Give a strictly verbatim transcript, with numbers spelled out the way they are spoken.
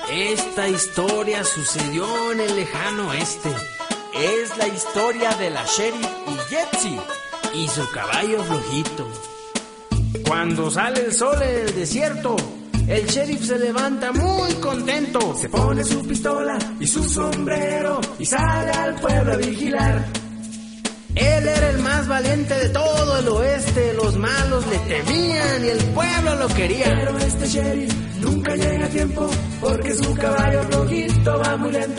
Esta historia sucedió en el lejano oeste. Es la historia de la sheriff y Jetsi y su caballo flojito. Cuando sale el sol en el desierto, el sheriff se levanta muy contento. Se pone su pistola y su sombrero y sale al pueblo a vigilar. Él era el más valiente de todo el oeste. Los malos le temían y el pueblo lo quería. Pero este sheriff nunca llega a tiempo porque su caballo flojito va muy lento.